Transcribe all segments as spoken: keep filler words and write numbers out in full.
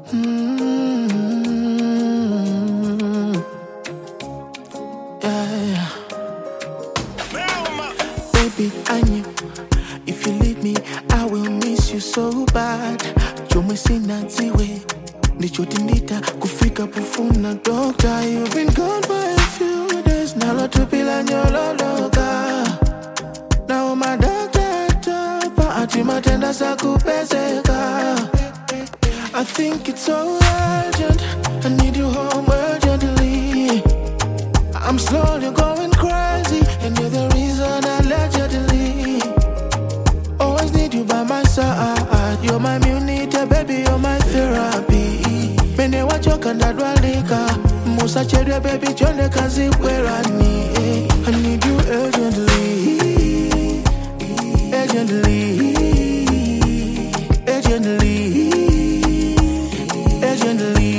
Mm-hmm. Yeah. Baby, I knew if you leave me, I will miss you so bad. Chome sina tiwe, nichotinita kufika pufuna doctor. You've been gone for a few days, nalo tupila nyolo loka. Now my doctor topa, ati matenda sa kupezeka. I think it's so urgent, I need you home urgently. I'm slowly going crazy, and you're the reason allegedly. Always need you by my side. You're my immunity, baby, you're my therapy. Mene wachoka ndadwalika, Musa chere baby, jone kazi kwerani. I need you urgently, urgently, urgently, urgently.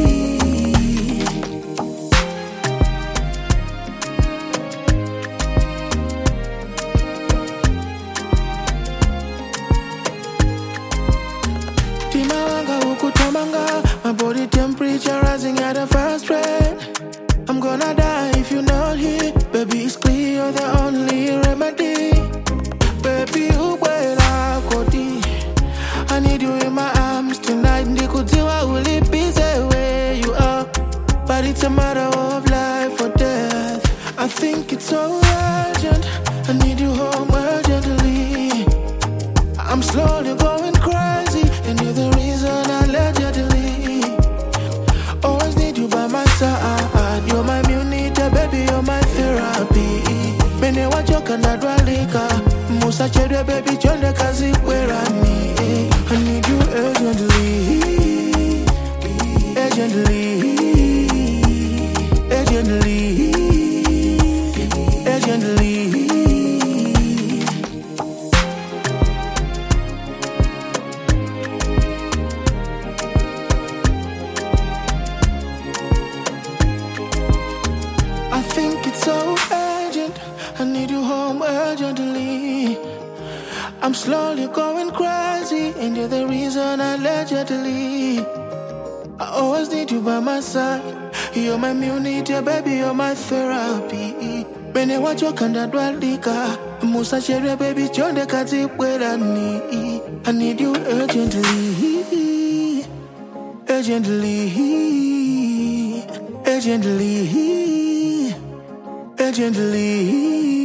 My body temperature rising at a fast rate. I'm gonna die if you're not here. Baby, it's clear you're the only remedy. Baby, you wait kodi. I need you in my arms tonight. Ndikudziwa will it be the way you are? But it's a matter of life or death. I think it's so urgent, I need you home urgently. I'm slowly going crazy, and you're the reason allegedly. Always need you by my side. You're my immunity, baby, you're my therapy. Mene wachoka ndadwalika, Musa chere baby, jone kazi kwerani. I need you urgently, urgently, urgently, urgently. I think it's so urgent, I need you home urgently. I'm slowly going crazy, and you're the reason allegedly. I always need you by my side. You're my immunity, baby, you're my therapy. Mene wachoka ndadwalika, Musa chere baby, chonde kazi kwerani. I need you urgently, urgently, urgently, urgently.